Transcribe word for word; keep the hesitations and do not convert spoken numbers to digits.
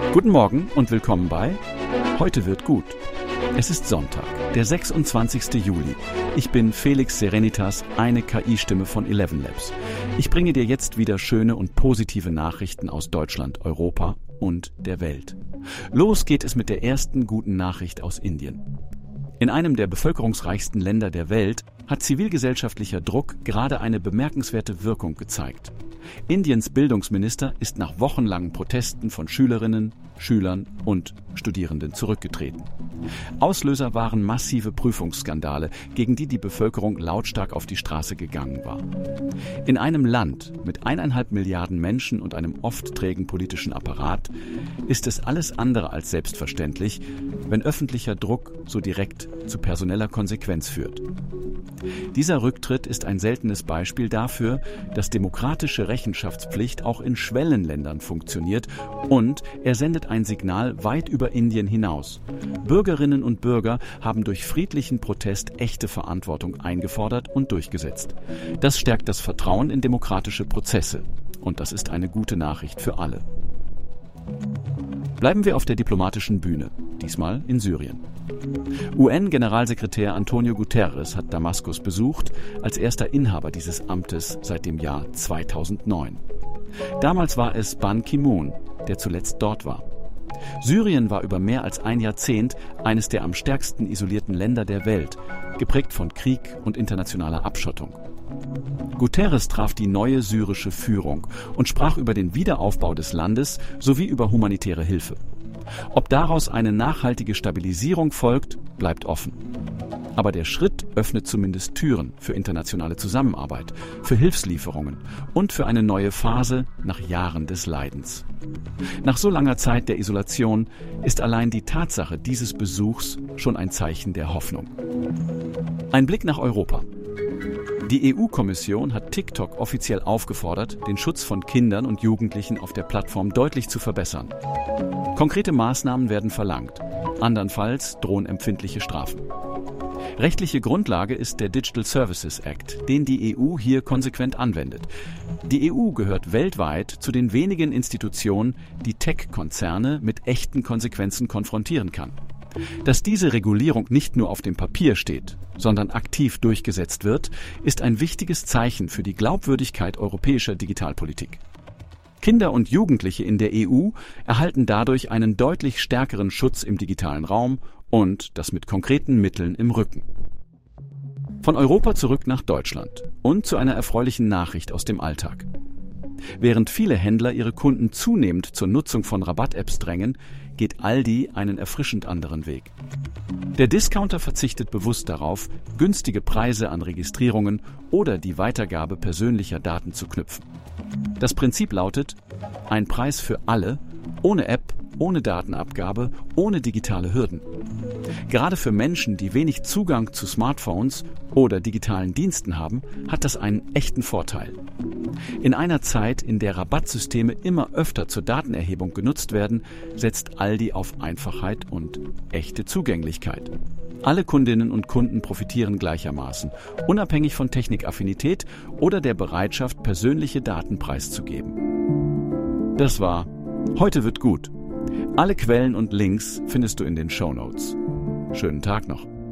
Guten Morgen und willkommen bei Heute wird gut. Es ist Sonntag, der sechsundzwanzigste Juli. Ich bin Felix Serenitas, eine K I-Stimme von Eleven Labs. Ich bringe dir jetzt wieder schöne und positive Nachrichten aus Deutschland, Europa und der Welt. Los geht es mit der ersten guten Nachricht aus Indien. In einem der bevölkerungsreichsten Länder der Welt hat zivilgesellschaftlicher Druck gerade eine bemerkenswerte Wirkung gezeigt. Indiens Bildungsminister ist nach wochenlangen Protesten von Schülerinnen, Schülern und Studierenden zurückgetreten. Auslöser waren massive Prüfungsskandale, gegen die die Bevölkerung lautstark auf die Straße gegangen war. In einem Land mit eineinhalb Milliarden Menschen und einem oft trägen politischen Apparat ist es alles andere als selbstverständlich, wenn öffentlicher Druck so direkt zu personeller Konsequenz führt. Dieser Rücktritt ist ein seltenes Beispiel dafür, dass demokratische Rechenschaftspflicht auch in Schwellenländern funktioniert, und er sendet ein Signal weit über Indien hinaus. Bürgerinnen und Bürger haben durch friedlichen Protest echte Verantwortung eingefordert und durchgesetzt. Das stärkt das Vertrauen in demokratische Prozesse. Und das ist eine gute Nachricht für alle. Bleiben wir auf der diplomatischen Bühne, diesmal in Syrien. U N-Generalsekretär Antonio Guterres hat Damaskus besucht, als erster Inhaber dieses Amtes seit dem Jahr zweitausendneun. Damals war es Ban Ki-moon, der zuletzt dort war. Syrien war über mehr als ein Jahrzehnt eines der am stärksten isolierten Länder der Welt, geprägt von Krieg und internationaler Abschottung. Guterres traf die neue syrische Führung und sprach über den Wiederaufbau des Landes sowie über humanitäre Hilfe. Ob daraus eine nachhaltige Stabilisierung folgt, bleibt offen. Aber der Schritt öffnet zumindest Türen für internationale Zusammenarbeit, für Hilfslieferungen und für eine neue Phase nach Jahren des Leidens. Nach so langer Zeit der Isolation ist allein die Tatsache dieses Besuchs schon ein Zeichen der Hoffnung. Ein Blick nach Europa. Die E U-Kommission hat TikTok offiziell aufgefordert, den Schutz von Kindern und Jugendlichen auf der Plattform deutlich zu verbessern. Konkrete Maßnahmen werden verlangt. Andernfalls drohen empfindliche Strafen. Rechtliche Grundlage ist der Digital Services Act, den die E U hier konsequent anwendet. Die E U gehört weltweit zu den wenigen Institutionen, die Tech-Konzerne mit echten Konsequenzen konfrontieren kann. Dass diese Regulierung nicht nur auf dem Papier steht, sondern aktiv durchgesetzt wird, ist ein wichtiges Zeichen für die Glaubwürdigkeit europäischer Digitalpolitik. Kinder und Jugendliche in der E U erhalten dadurch einen deutlich stärkeren Schutz im digitalen Raum und das mit konkreten Mitteln im Rücken. Von Europa zurück nach Deutschland und zu einer erfreulichen Nachricht aus dem Alltag. Während viele Händler ihre Kunden zunehmend zur Nutzung von Rabatt-Apps drängen, geht Aldi einen erfrischend anderen Weg. Der Discounter verzichtet bewusst darauf, günstige Preise an Registrierungen oder die Weitergabe persönlicher Daten zu knüpfen. Das Prinzip lautet: ein Preis für alle, ohne App, ohne Datenabgabe, ohne digitale Hürden. Gerade für Menschen, die wenig Zugang zu Smartphones oder digitalen Diensten haben, hat das einen echten Vorteil. In einer Zeit, in der Rabattsysteme immer öfter zur Datenerhebung genutzt werden, setzt Aldi auf Einfachheit und echte Zugänglichkeit. Alle Kundinnen und Kunden profitieren gleichermaßen, unabhängig von Technikaffinität oder der Bereitschaft, persönliche Daten preiszugeben. Das war Heute wird gut. Alle Quellen und Links findest du in den Shownotes. Schönen Tag noch.